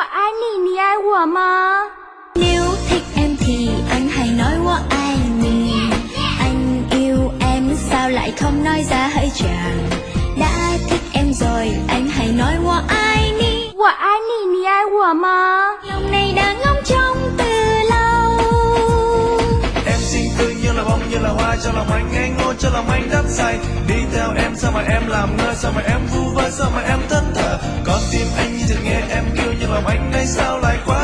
我爱你，你爱我吗？ Nếu thích em thì anh hãy nói我爱你. Anh yêu em sao lại không nói ra hỡi chàng. Đã thích em rồi anh hãy nói 我爱你. 我爱你，你爱我吗？ Lòng này đã ngóng trông từ lâu. Em xinh tươi như là bông như là hoa cho lòng anh ngây ngô cho lòng anh đắm say. Đi theo em sao mà em làm ngơ, sao mà em vu vơ, sao mà em thẫn thờ. Con tim anh như chợt nghe em kêu nhưng lòng anh nay sao lại quá